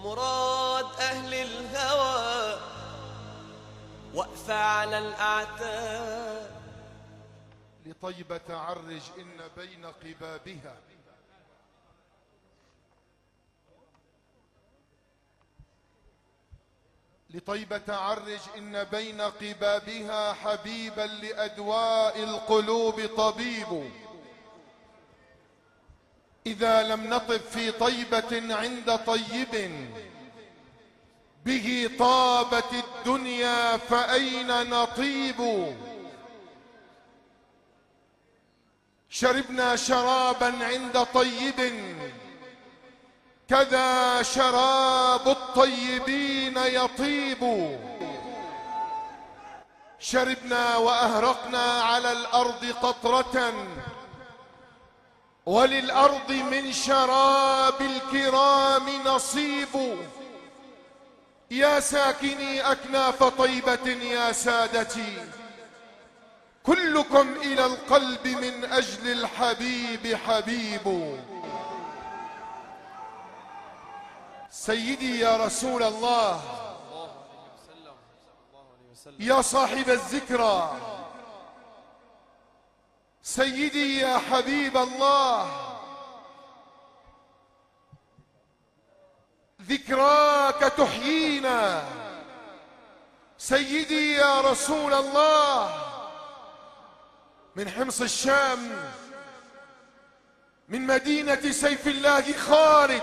ومراد أهل الهوى وقف على الأعتاب. لطيبة عرج إن بين قبابها لطيبة عرج إن بين قبابها حبيبا لأدواء القلوب طبيب. إذا لم نطب في طيبة عند طيب به طابت الدنيا فأين نطيب. شربنا شرابا عند طيب كذا شراب الطيبين يطيب. شربنا وأهرقنا على الأرض قطرة وللأرض من شراب الكرام نصيب. يا ساكني أكناف طيبة يا سادتي كلكم إلى القلب من أجل الحبيب حبيب. سيدي يا رسول الله يا صاحب الذكرى سيدي يا حبيب الله ذكراك تحيينا. سيدي يا رسول الله من حمص الشام من مدينة سيف الله خالد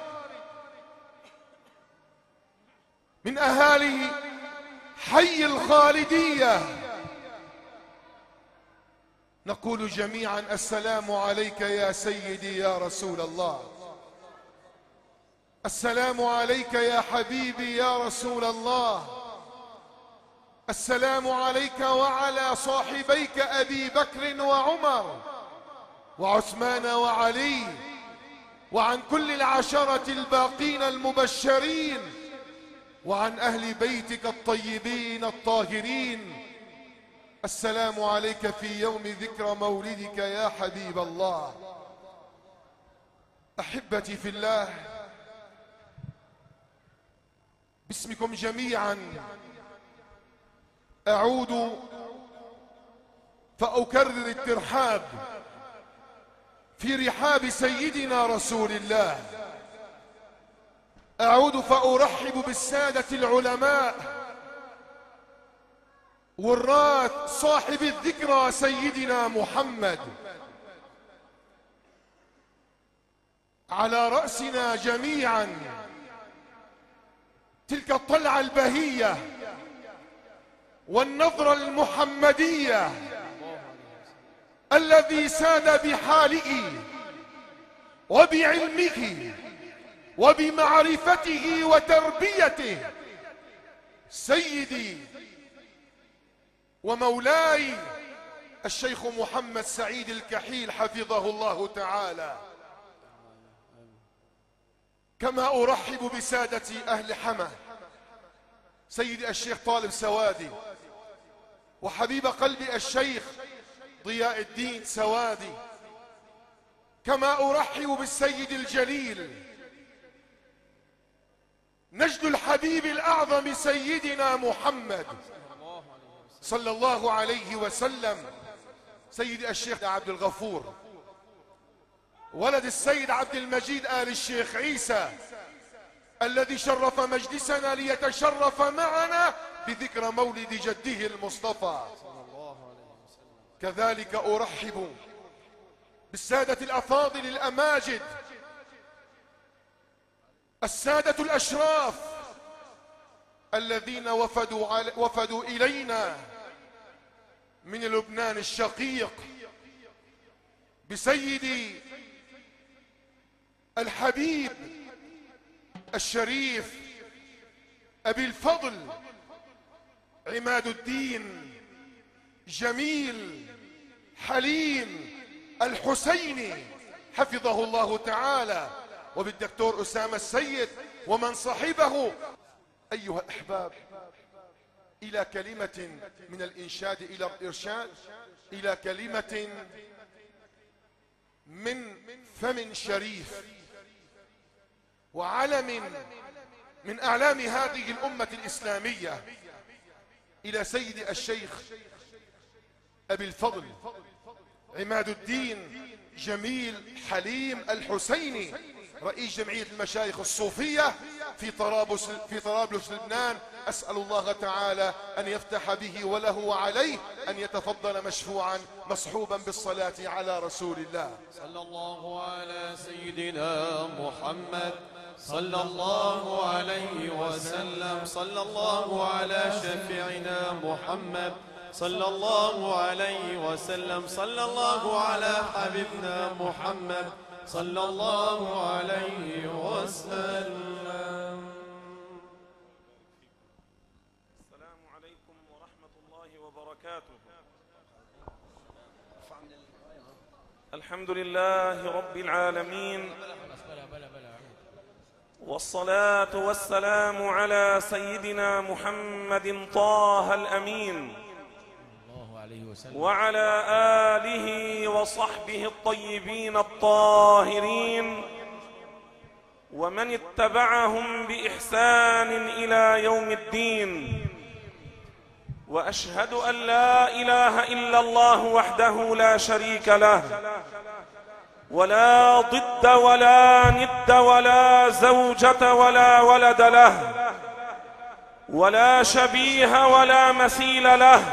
من أهالي حي الخالدية نقول جميعا السلام عليك يا سيدي يا رسول الله. السلام عليك يا حبيبي يا رسول الله. السلام عليك وعلى صاحبيك أبي بكر وعمر وعثمان وعلي وعن كل العشرة الباقين المبشرين وعن أهل بيتك الطيبين الطاهرين. السلام عليك في يوم ذكرى مولدك يا حبيب الله. أحبتي في الله باسمكم جميعا أعود فأكرر الترحاب في رحاب سيدنا رسول الله. أعود فأرحب بالسادة العلماء والراث صاحب الذكرى سيدنا محمد على رأسنا جميعا تلك الطلعة البهية والنظرة المحمدية الذي ساد بحاله وبعلمه وبمعرفته وتربيته سيدي ومولاي الشيخ محمد سعيد الكحيل حفظه الله تعالى. كما أرحب بسادة أهل حما سيدي الشيخ طالب سوادي وحبيب قلبي الشيخ ضياء الدين سوادي. كما أرحب بالسيد الجليل نجد الحبيب الأعظم سيدنا محمد صلى الله عليه وسلم سيدي الشيخ عبد الغفور ولد السيد عبد المجيد آل الشيخ عيسى الذي شرف مجلسنا ليتشرف معنا بذكرى مولد جده المصطفى. كذلك أرحب بالسادة الأفاضل الأماجد السادة الأشراف الذين وفدوا إلينا من لبنان الشقيق بسيدي الحبيب الشريف أبي الفضل عماد الدين جميل حليم الحسيني حفظه الله تعالى وبالدكتور أسامة السيد ومن صحبه. أيها الأحباب إلى كلمة من الإنشاد إلى الإرشاد إلى كلمة من فم شريف وعلم من أعلام هذه الأمة الإسلامية إلى سيد الشيخ أبي الفضل عماد الدين جميل حليم الحسيني رئيس جمعية المشايخ الصوفية في طرابلس لبنان. أسأل الله تعالى أن يفتح به وله وعليه، أن يتفضل مشفوعا مصحوبا بالصلاة على رسول الله. صلى الله على سيدنا محمد صلى الله عليه وسلم. صلى الله على شفيعنا محمد صلى الله عليه وسلم. صلى الله على حبيبنا محمد صلى الله عليه وسلم. السلام عليكم ورحمة الله وبركاته. الحمد لله رب العالمين، والصلاة والسلام على سيدنا محمد طه الأمين وعلى آله وصحبه الطيبين الطاهرين ومن اتبعهم بإحسان إلى يوم الدين. وأشهد أن لا إله إلا الله وحده لا شريك له، ولا ضد ولا ند ولا زوجة ولا ولد له، ولا شبيه ولا مثيل له،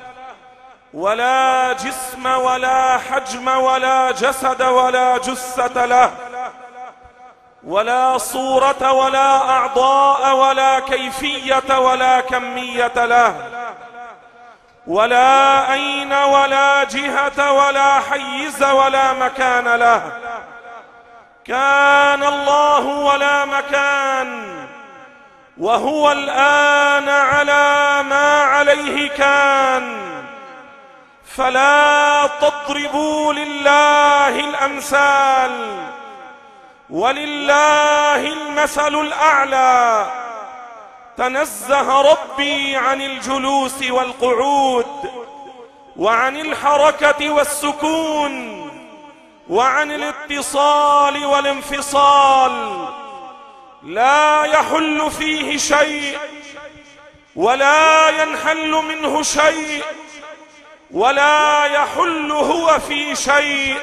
ولا جسم ولا حجم ولا جسد ولا جثة له، ولا صورة ولا أعضاء ولا كيفية ولا كمية له، ولا أين ولا جهة ولا حيز ولا مكان له. كان الله ولا مكان، وهو الآن على ما عليه كان. فلا تضربوا لله الأمثال، ولله المثل الأعلى. تنزه ربي عن الجلوس والقعود، وعن الحركة والسكون، وعن الاتصال والانفصال. لا يحل فيه شيء، ولا ينحل منه شيء، ولا يحل هو في شيء،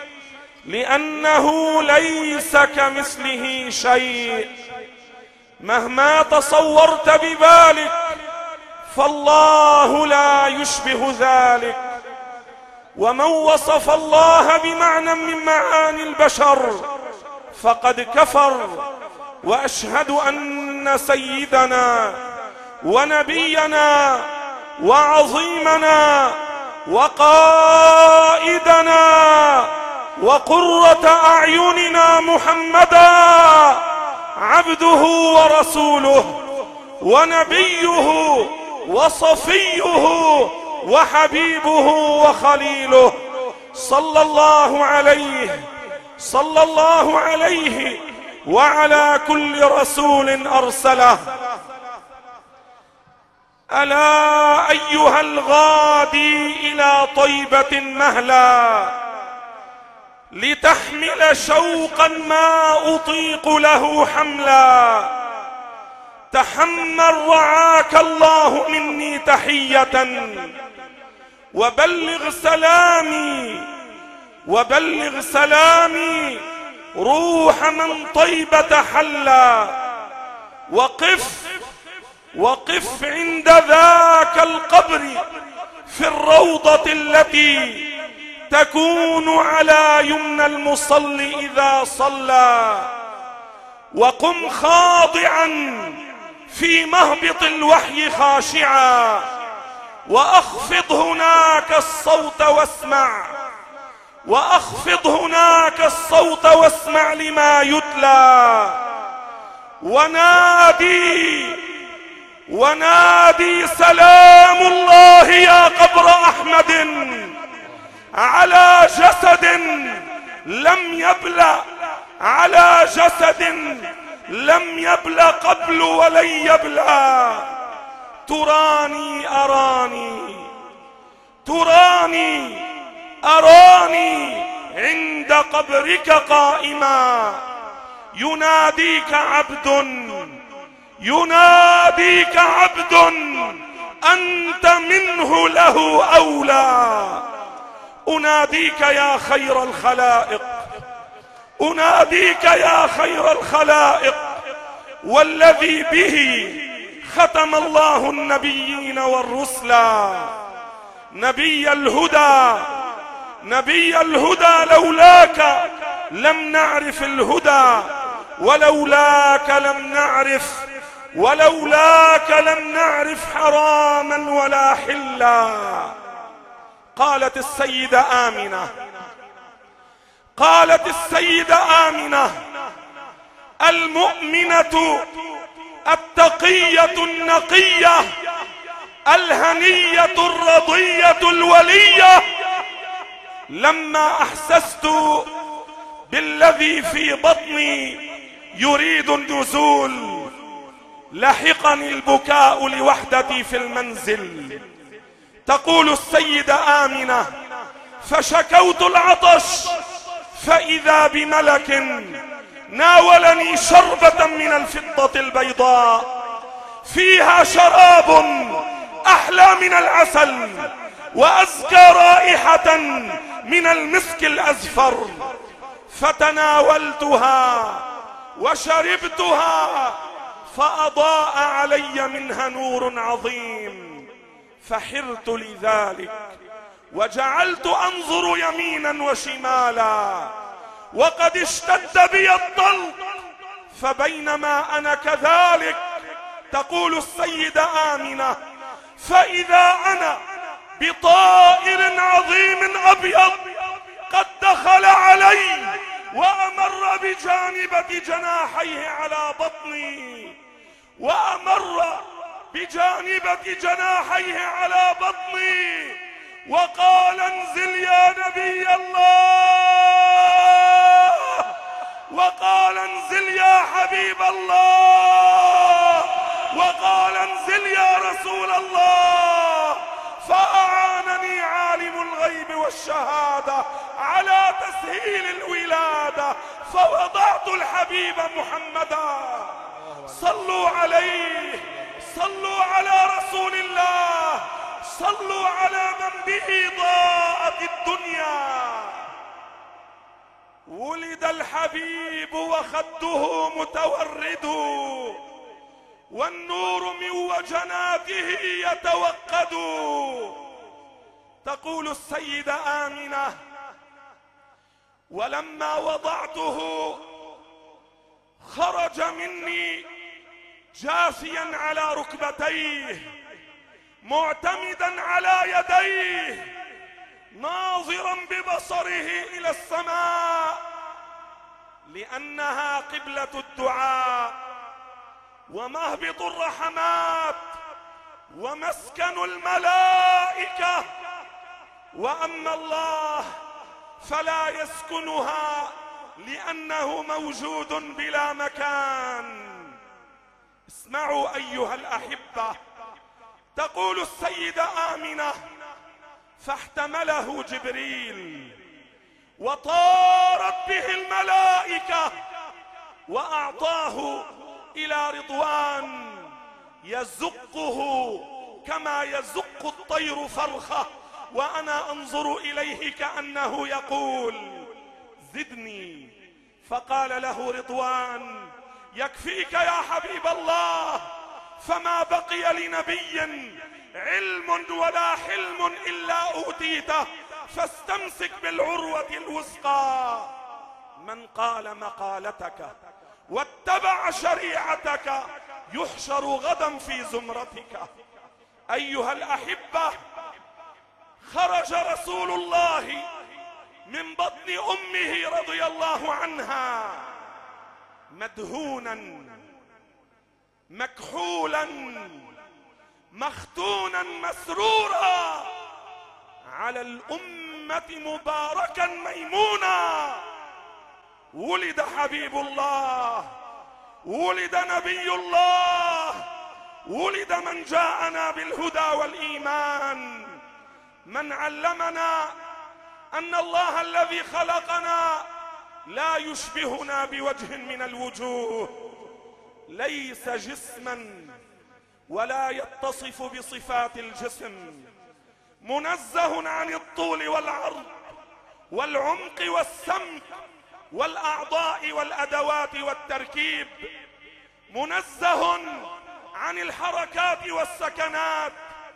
لأنه ليس كمثله شيء. مهما تصورت ببالك فالله لا يشبه ذلك. ومن وصف الله بمعنى من معاني البشر فقد كفر. وأشهد أن سيدنا ونبينا وعظيمنا وقائدنا وقرة أعيننا محمدا عبده ورسوله ونبيه وصفيه وحبيبه وخليله، صلى الله عليه وعلى كل رسول أرسله. ألا أيها الغادي إلى طيبة مهلا، لتحمل شوقا ما أطيق له حملا. تحمل رعاك الله مني تحية، وبلغ سلامي روح من طيبة حلا. وقف عند ذاك القبر في الروضة التي تكون على يمنى المصلي إذا صلى. وقم خاضعا في مهبط الوحي خاشعا، وأخفض هناك الصوت واسمع لما يتلى. ونادي سلام الله يا قبر أحمد على جسد لم يبلى قبل ولن يبلى. تراني عند قبرك قائما، يناديك عبد يناديك عبد أنت منه له أولى. أناديك يا خير الخلائق، أناديك يا خير الخلائق، والذي به ختم الله النبيين والرسل، نبي الهدى، نبي الهدى، لولاك لم نعرف الهدى، ولولاك لم نعرف، ولولاك لم نعرف حراما ولا حلا. قالت السيدة آمنة، قالت السيدة آمنة: المؤمنة التقية النقية الهنية الرضية الولية، لما أحسست بالذي في بطني يريد النزول لحقني البكاء لوحدتي في المنزل. تقول السيدة آمنة: فشكوت العطش فإذا بملك ناولني شربة من الفضة البيضاء فيها شراب أحلى من العسل وأزكى رائحة من المسك الأزفر، فتناولتها وشربتها فأضاء علي منها نور عظيم، فحرت لذلك وجعلت أنظر يمينا وشمالا، وقد اشتد بي الطلق، فبينما أنا كذلك، تقول السيدة آمنة، فإذا أنا بطائر عظيم أبيض قد دخل علي وأمر بجانبة جناحيه على بطني، وأمر بجانبة جناحيه على بطني، وقال: انزل يا نبي الله، وقال: انزل يا حبيب الله، وقال: انزل يا رسول الله. فأعانني عالم الغيب والشهادة على تسهيل الولادة، فوضعت الحبيب محمدا. صلوا عليه، صلوا على رسول الله، صلوا على من به ضاءت الدنيا. ولد الحبيب وخده متورد، والنور من وجناته يتوقد. تقول السيدة آمنة: ولما وضعته خرج مني جاثيا على ركبتيه معتمدا على يديه ناظرا ببصره إلى السماء، لأنها قبلة الدعاء ومهبط الرحمات ومسكن الملائكة، وأما الله فلا يسكنها لأنه موجود بلا مكان. اسمعوا أيها الأحبة، تقول السيدة آمنة: فاحتمله جبريل وطارت به الملائكة وأعطاه إلى رضوان يزقه كما يزق الطير فرخة، وأنا أنظر إليه كأنه يقول: زدني. فقال له رضوان: يكفيك يا حبيب الله، فما بقي لنبي علم ولا حلم إلا أوتيته، فاستمسك بالعروة الوثقى. من قال مقالتك واتبع شريعتك يحشر غدا في زمرتك. أيها الأحبة، خرج رسول الله من بطن أمه رضي الله عنها مدهونا مكحولا مختونا مسرورا على الأمة مباركا ميمونا. ولد حبيب الله، ولد نبي الله، ولد من جاءنا بالهدى والإيمان، من علمنا أن الله الذي خلقنا لا يشبهنا بوجه من الوجوه، ليس جسما ولا يتصف بصفات الجسم، منزه عن الطول والعرض والعمق والسمك والأعضاء والأدوات والتركيب، منزه عن الحركات والسكنات،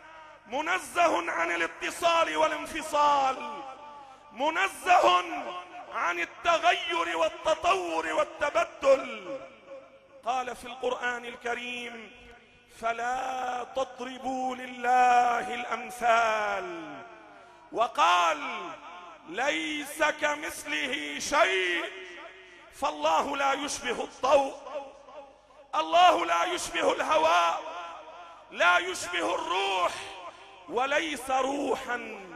منزه عن الاتصال والانفصال، منزه عن التغير والتطور والتبدل. قال في القرآن الكريم: فلا تضربوا لله الأمثال. وقال: ليس كمثله شيء. فالله لا يشبه الضوء، الله لا يشبه الهواء، لا يشبه الروح، وليس روحا،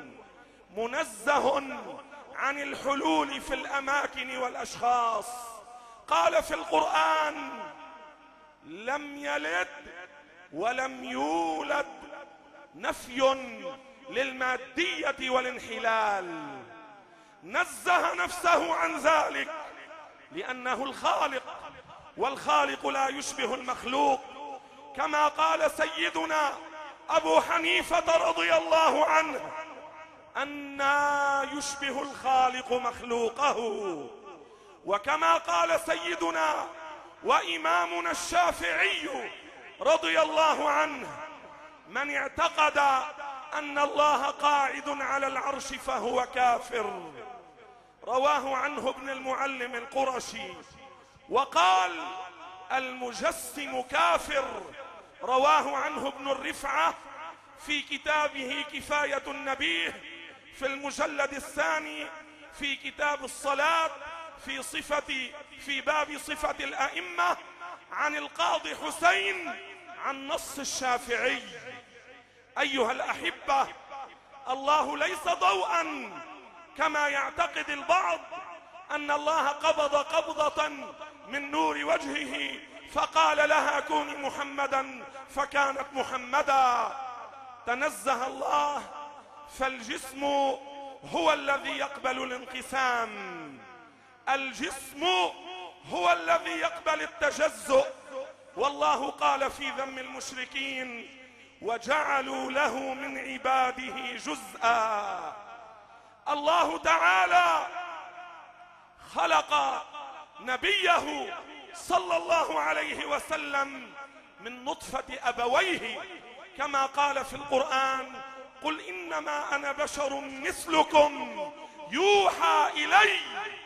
منزه عن الحلول في الأماكن والأشخاص. قال في القرآن: لم يلد ولم يولد، نفي للمادية والانحلال، نزه نفسه عن ذلك لأنه الخالق، والخالق لا يشبه المخلوق، كما قال سيدنا أبو حنيفة رضي الله عنه: أنى يشبه الخالق مخلوقه. وكما قال سيدنا وإمامنا الشافعي رضي الله عنه: من اعتقد أن الله قاعد على العرش فهو كافر. رواه عنه ابن المعلم القرشي. وقال: المجسم كافر. رواه عنه ابن الرفعة في كتابه كفاية النبيه في المجلد الثاني في كتاب الصلاة في باب صفة الأئمة عن القاضي حسين عن نص الشافعي. أيها الأحبة، الله ليس ضوءا كما يعتقد البعض أن الله قبض قبضة من نور وجهه فقال لها كوني محمدا فكانت محمدا. تنزه الله، فالجسم هو الذي يقبل الانقسام، الجسم هو الذي يقبل التجزؤ. والله قال في ذم المشركين: وجعلوا له من عباده جزءا. الله تعالى خلق نبيه صلى الله عليه وسلم من نطفة أبويه، كما قال في القرآن: قل إنما أنا بشر مثلكم يوحى إلي.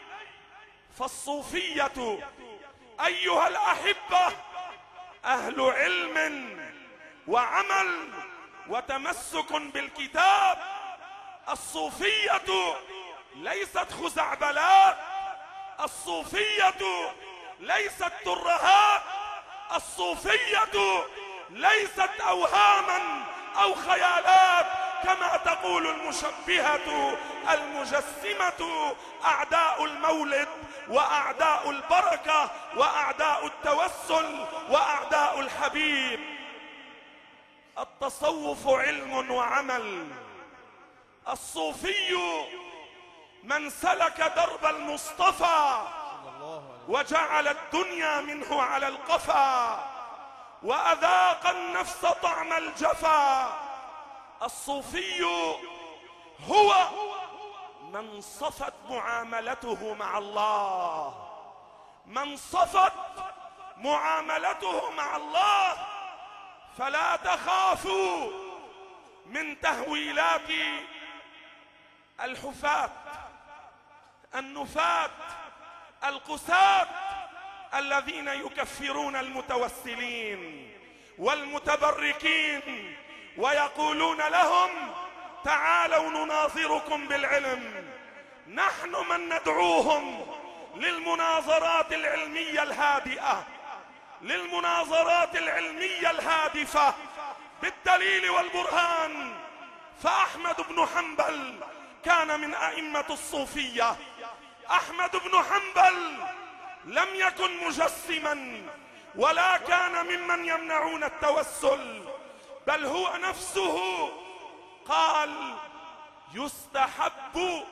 فالصوفية أيها الأحبة أهل علم وعمل وتمسك بالكتاب. الصوفية ليست خزعبلات، الصوفية ليست ترهات، الصوفية ليست أوهاما أو خيالات كما تقول المشبهة المجسمة، أعداء المولد وأعداء البركة وأعداء التوسل وأعداء الحبيب. التصوف علم وعمل. الصوفي من سلك درب المصطفى وجعل الدنيا منه على القفا وأذاق النفس طعم الجفا. الصوفي هو من صفت معاملته مع الله، من صفت معاملته مع الله. فلا تخافوا من تهويلات الحفاة النفاة القساة الذين يكفرون المتوسلين والمتبركين ويقولون لهم: تعالوا نناظركم بالعلم. نحن من ندعوهم للمناظرات العلمية الهادئة، للمناظرات العلمية الهادفة بالدليل والبرهان. فأحمد بن حنبل كان من أئمة الصوفية. أحمد بن حنبل لم يكن مجسما ولا كان ممن يمنعون التوسل، بل هو نفسه قال: يستحب،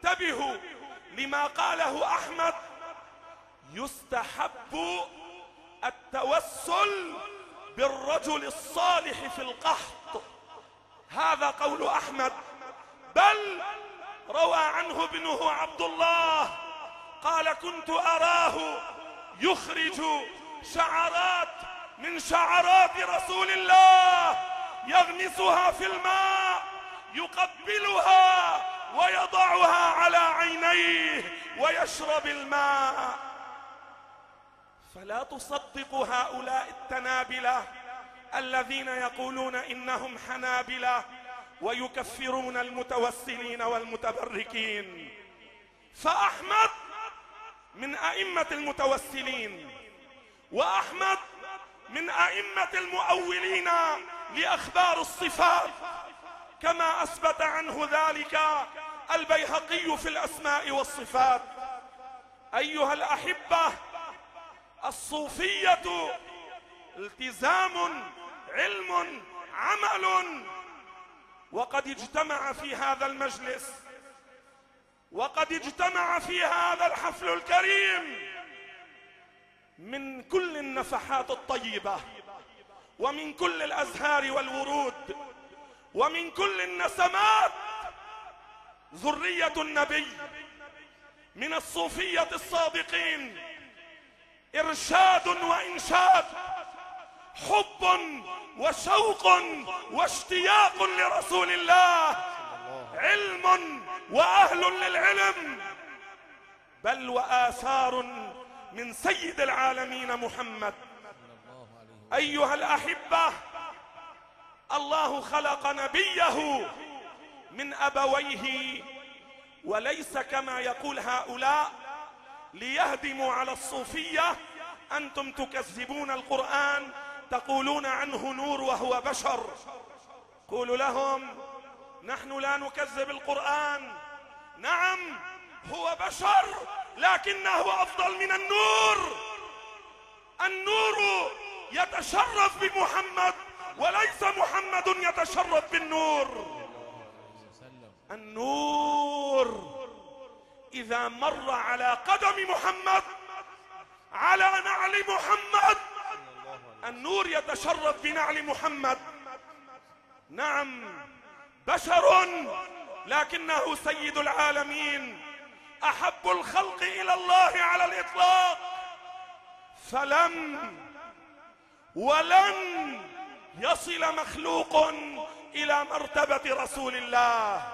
انتبهوا لما قاله أحمد، يستحب التوسل بالرجل الصالح في القحط، هذا قول أحمد. بل روى عنه ابنه عبد الله قال: كنت أراه يخرج شعرات من شعرات رسول الله يغمسها في الماء، يقبلها ويضعها على عينيه ويشرب الماء. فلا تصدقوا هؤلاء التنابلة الذين يقولون إنهم حنابلة ويكفرون المتوسلين والمتبركين. فأحمد من أئمة المتوسلين، وأحمد من أئمة المؤولين لأخبار الصفات، كما أثبت عنه ذلك البيهقي في الأسماء والصفات. أيها الأحبة، الصوفية التزام، علم، عمل. وقد اجتمع في هذا المجلس، وقد اجتمع في هذا الحفل الكريم من كل النفحات الطيبة، ومن كل الأزهار والورود، ومن كل النسمات ذرية النبي، من الصوفية الصادقين، إرشاد وإنشاد، حب وشوق واشتياق لرسول الله، علم وأهل للعلم، بل وآثار من سيد العالمين محمد. أيها الأحبة، الله خلق نبيه من أبويه، وليس كما يقول هؤلاء ليهدموا على الصوفية: أنتم تكذبون القرآن، تقولون عنه نور وهو بشر. قولوا لهم: نحن لا نكذب القرآن، نعم هو بشر لكنه أفضل من النور. النور يتشرف بمحمد، وليس محمد يتشرف بالنور. النور إذا مر على قدم محمد، على نعل محمد، النور يتشرف بنعل محمد. نعم بشر لكنه سيد العالمين، أحب الخلق إلى الله على الإطلاق، فلم ولن يصل مخلوق إلى مرتبة رسول الله.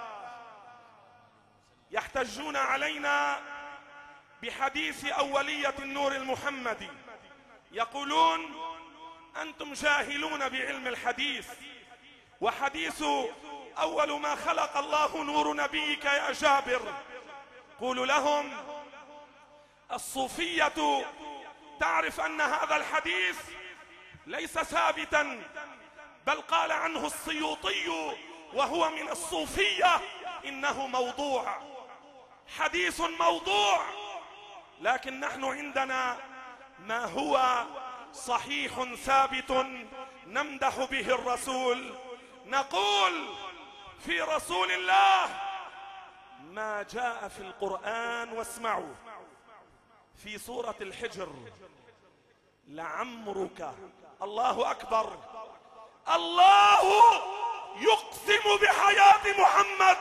يحتجون علينا بحديث أولية النور المحمدي، يقولون: أنتم جاهلون بعلم الحديث، وحديث أول ما خلق الله نور نبيك يا جابر. قولوا لهم: الصوفية تعرف أن هذا الحديث ليس ثابتا، بل قال عنه السيوطي وهو من الصوفية إنه موضوع، حديث موضوع. لكن نحن عندنا ما هو صحيح ثابت نمدح به الرسول. نقول في رسول الله ما جاء في القرآن، واسمعوا، في سورة الحجر: لعمرك. الله أكبر. الله يقسم بحياة محمد،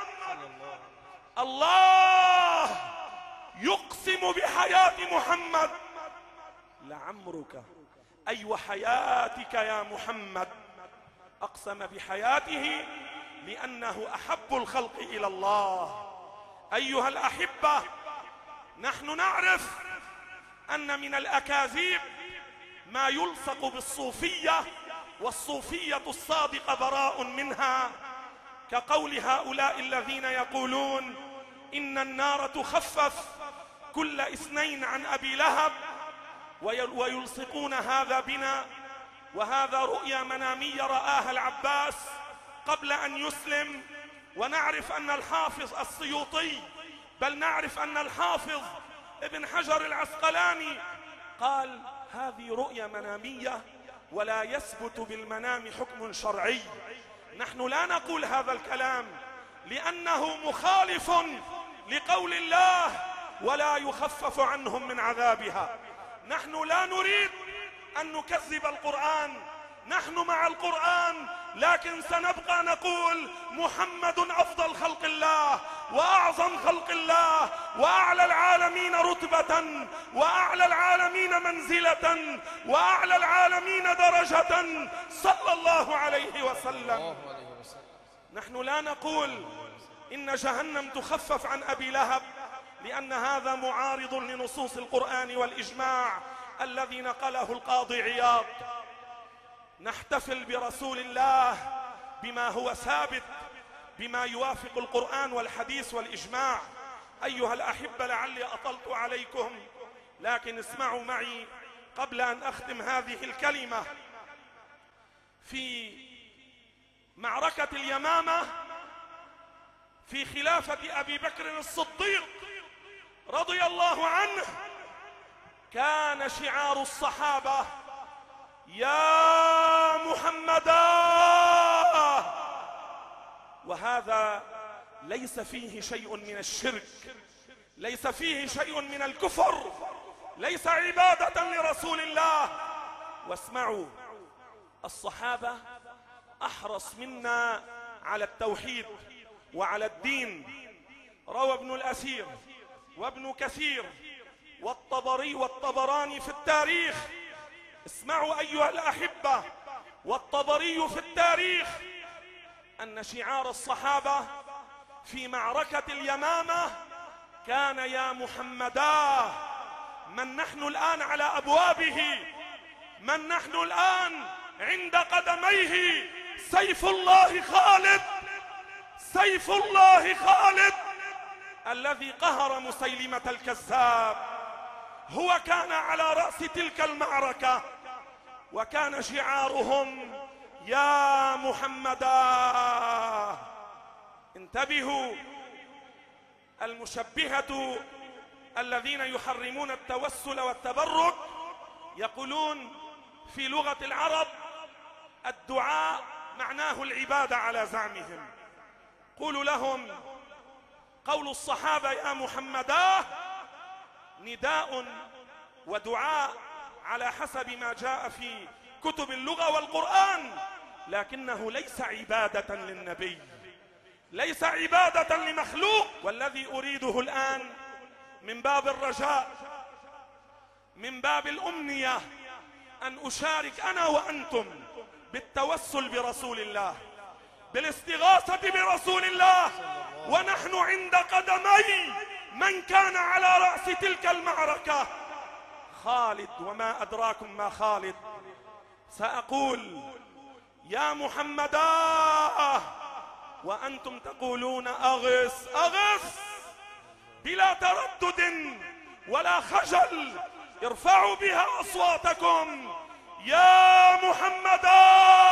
الله يقسم بحياة محمد. لعمرك أي وحياتك يا محمد. أقسم بحياته لأنه أحب الخلق إلى الله. أيها الأحبة، نحن نعرف أن من الأكاذيب ما يلصق بالصوفية، والصوفية الصادقة براء منها، كقول هؤلاء الذين يقولون إن النار تخفف كل 2 عن أبي لهب، ويلصقون هذا بنا، وهذا رؤيا منامية رآها العباس قبل أن يسلم. ونعرف أن الحافظ السيوطي، بل نعرف أن الحافظ ابن حجر العسقلاني قال: هذه رؤيا منامية ولا يثبت بالمنام حكم شرعي. نحن لا نقول هذا الكلام لأنه مخالف لقول الله: ولا يخفف عنهم من عذابها. نحن لا نريد أن نكذب القرآن. نحن مع القرآن، لكن سنبقى نقول محمد أفضل خلق الله وأعظم خلق الله وأعلى العالمين رتبة وأعلى العالمين منزلة وأعلى العالمين درجة صلى الله عليه وسلم. نحن لا نقول إن جهنم تخفف عن أبي لهب، لأن هذا معارض لنصوص القرآن والإجماع الذي نقله القاضي عياض. نحتفل برسول الله بما هو ثابت، بما يوافق القرآن والحديث والإجماع. أيها الأحبة، لعلي أطلت عليكم، لكن اسمعوا معي قبل أن أختم هذه الكلمة. في معركة اليمامة في خلافة أبي بكر الصديق رضي الله عنه، كان شعار الصحابة يا محمدا، وهذا ليس فيه شيء من الشرك، ليس فيه شيء من الكفر، ليس عبادة لرسول الله. واسمعوا، الصحابة أحرص منا على التوحيد وعلى الدين. روى ابن الأثير وابن كثير والطبراني في التاريخ، اسمعوا أيها الأحبة، والطبري في التاريخ، أن شعار الصحابة في معركة اليمامة كان يا محمدا. من نحن الآن على أبوابه، من نحن الآن عند قدميه، سيف الله خالد، سيف الله خالد الذي قهر مسيلمة الكذاب، هو كان على رأس تلك المعركة، وكان شعارهم يا محمدا. انتبهوا، المشبهة الذين يحرمون التوسل والتبرك يقولون في لغة العرب الدعاء معناه العبادة على زعمهم. قولوا لهم قول الصحابة يا محمدا نداء ودعاء على حسب ما جاء في كتب اللغة والقرآن، لكنه ليس عبادة للنبي، ليس عبادة لمخلوق. والذي أريده الآن من باب الرجاء، من باب الأمنية، أن أشارك أنا وأنتم بالتوسل برسول الله، بالاستغاثة برسول الله، ونحن عند قدمي من كان على رأس تلك المعركة، خالد. وما أدراكم ما خالد. سأقول يا محمدا وأنتم تقولون أغث أغث، بلا تردد ولا خجل، ارفعوا بها أصواتكم يا محمدا،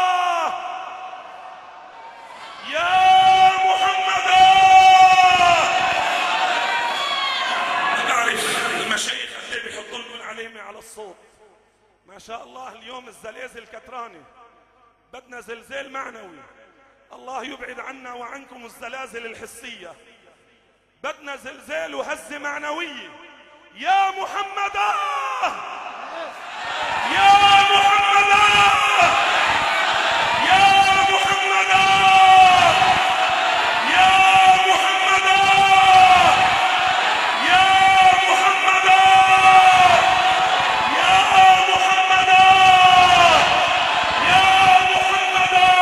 يا محمدا. أعرف المشايخ اللي بيحطوا لكم علامة على الصوت، ما شاء الله اليوم الزلازل كترانة، بدنا زلزال معنوي، الله يبعد عنا وعنكم الزلازل الحسية، بدنا زلزال وهزة معنوية. يا محمدا، يا محمدا، يا محمدا، يا محمدا، يا محمدا، يا محمدا، يا محمدا.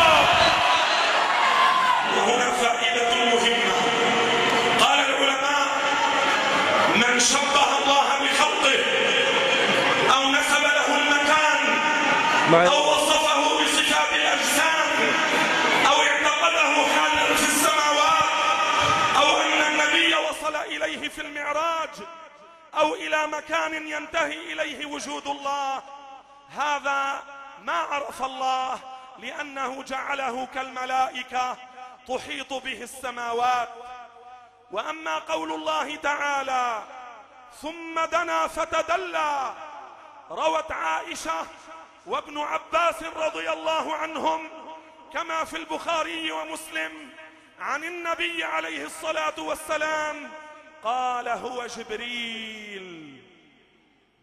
وهنا فائدة مهمة، قال العلماء من شبه الله بخلقه أو نسب له المكان أو وصفه بصفات الأجسام أو اعتقده حالا في السماوات أو أن النبي وصل إليه في المعراج أو إلى مكان ينتهي إليه وجود الله، هذا ما عرف الله، لأنه جعله كالملائكة تحيط به السماوات. وأما قول الله تعالى ثم دنا فتدلى، روت عائشة وابن عباس رضي الله عنهم كما في البخاري ومسلم عن النبي عليه الصلاة والسلام قال هو جبريل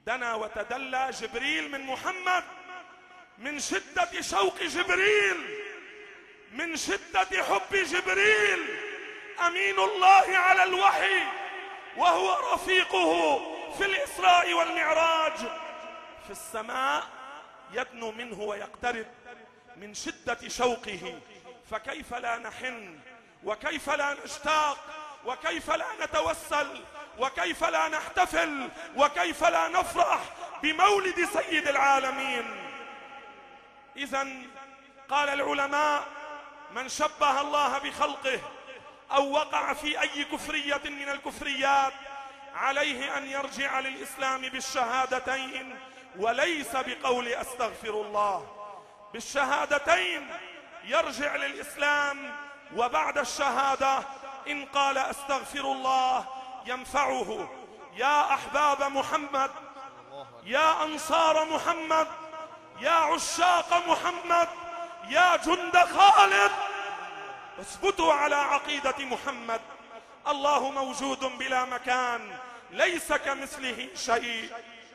دنا وتدلى جبريل من محمد من شدة شوق جبريل، من شدة حب جبريل أمين الله على الوحي وهو رفيقه في الإسراء والمعراج في السماء، يدنو منه ويقترب من شدة شوقه. فكيف لا نحن وكيف لا نشتاق وكيف لا نتوسل وكيف لا نحتفل وكيف لا نفرح بمولد سيد العالمين. إذن قال العلماء: من شبه الله بخلقه أو وقع في أي كفرية من الكفريات عليه أن يرجع للإسلام بالشهادتين، وليس بقول أستغفر الله. بالشهادتين يرجع للإسلام، وبعد الشهادة إن قال أستغفر الله ينفعه. يا أحباب محمد، يا أنصار محمد، يا عشاق محمد، يا جند خالد، اثبتوا على عقيدة محمد. الله موجود بلا مكان، ليس كمثله شيء.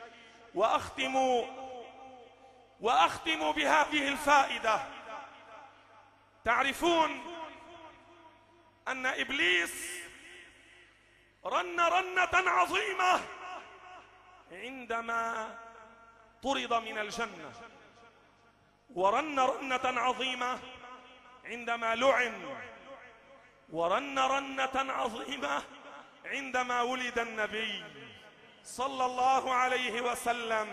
وأختم بهذه الفائدة. تعرفون أن إبليس رن رنة عظيمة عندما طرد من الجنة، ورن رنة عظيمة عندما لعن، ورن رنة عظيمة عندما ولد النبي صلى الله عليه وسلم.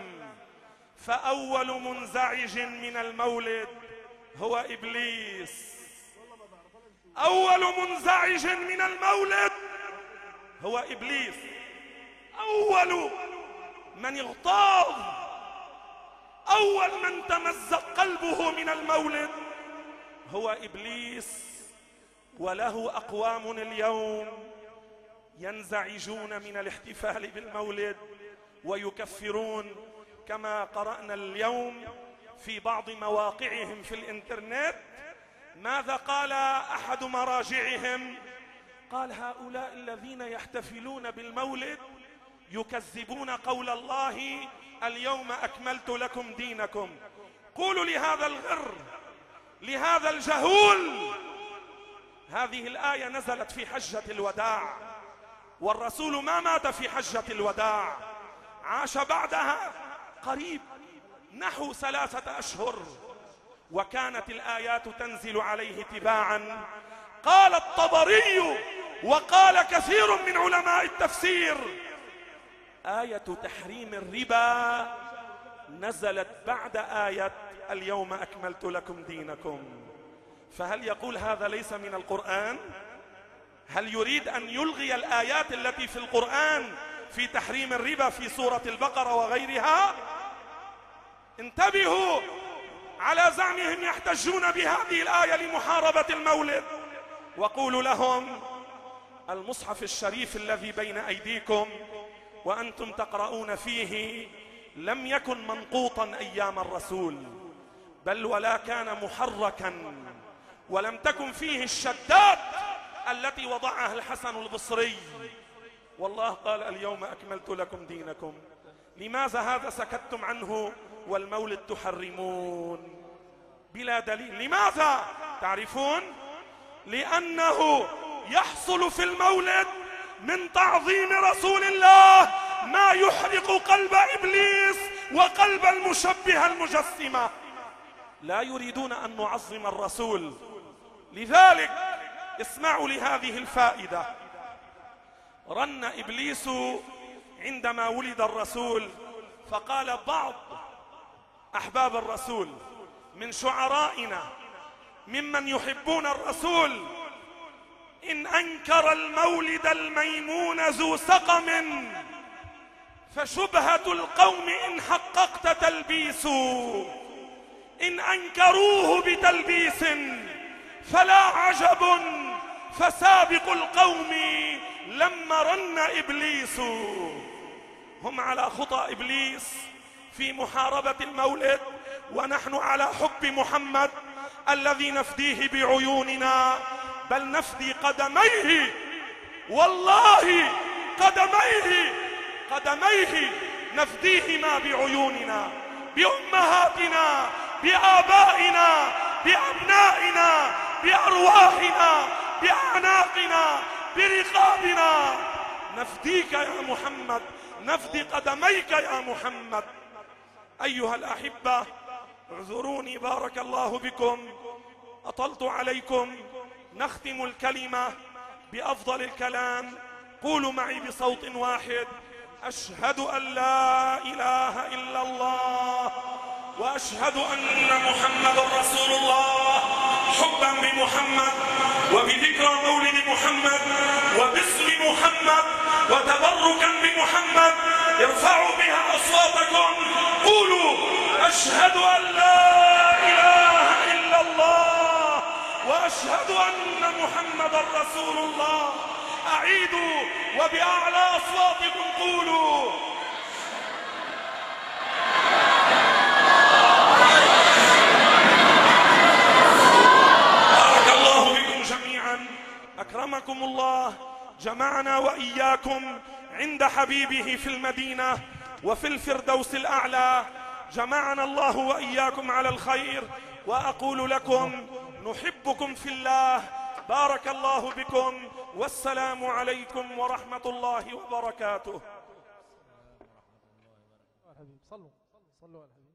فأول منزعج من المولد هو إبليس. أول منزعج من المولد هو إبليس. أول من اغتاظ، أول من تمزق قلبه من المولد هو إبليس. وله أقوام اليوم ينزعجون من الاحتفال بالمولد ويكفرون، كما قرأنا اليوم في بعض مواقعهم في الإنترنت. ماذا قال أحد مراجعهم؟ قال: هؤلاء الذين يحتفلون بالمولد يكذبون قول الله: اليوم أكملت لكم دينكم. قولوا لهذا الغر، لهذا الجهول، هذه الآية نزلت في حجة الوداع، والرسول ما مات في حجة الوداع، عاش بعدها قريب نحو 3 أشهر، وكانت الآيات تنزل عليه تباعا. قال الطبري وقال كثير من علماء التفسير: آية تحريم الربا نزلت بعد آية اليوم أكملت لكم دينكم. فهل يقول هذا ليس من القرآن؟ هل يريد أن يلغي الآيات التي في القرآن في تحريم الربا في سورة البقرة وغيرها؟ انتبهوا، على زعمهم يحتجون بهذه الآية لمحاربة المولد. وقولوا لهم: المصحف الشريف الذي بين أيديكم وأنتم تقرؤون فيه لم يكن منقوطا أيام الرسول، بل ولا كان محركا، ولم تكن فيه الشدات التي وضعها الحسن البصري. والله قال: اليوم أكملت لكم دينكم. لماذا هذا سكتتم عنه والمولد تحرمون بلا دليل؟ لماذا؟ تعرفون؟ لأنه يحصل في المولد من تعظيم رسول الله ما يحرق قلب إبليس وقلب المشبهة المجسمة. لا يريدون أن نعظم الرسول. لذلك اسمعوا لهذه الفائدة. رن إبليس عندما ولد الرسول، فقال بعض أحباب الرسول من شعرائنا ممن يحبون الرسول: إن أنكر المولد الميمون ذو سقم فشبهة القوم إن حققت تلبيس. إن أنكروه بتلبيس فلا عجب، فسابق القوم لما رن إبليس. هم على خطى إبليس في محاربة المولد، ونحن على حب محمد الذي نفديه بعيوننا، بل نفدي قدميه. والله قدميه نفديهما بعيوننا، بأمهاتنا، بآبائنا، بأبنائنا، بأرواحنا، بأعناقنا، برقابنا. نفديك يا محمد، نفدي قدميك يا محمد. أيها الأحبة، اعذروني بارك الله بكم، أطلت عليكم. نختم الكلمة بأفضل الكلام. قولوا معي بصوت واحد: أشهد أن لا إله إلا الله وأشهد أن محمد رسول الله. حبا بمحمد وبذكرى مولد محمد وباسم محمد وتبركا بمحمد، ارفعوا بها أصواتكم. قولوا: أشهد أن لا إله إلا الله وأشهد أن محمد رسول الله. أعيدوا وبأعلى أصواتكم قولوا: بارك الله بكم جميعا، أكرمكم الله. جمعنا وإياكم عند حبيبه في المدينة وفي الفردوس الأعلى. جمعنا الله وإياكم على الخير. وأقول لكم: نحبكم في الله. بارك الله بكم، والسلام عليكم ورحمة الله وبركاته. صلوا على الحبيب.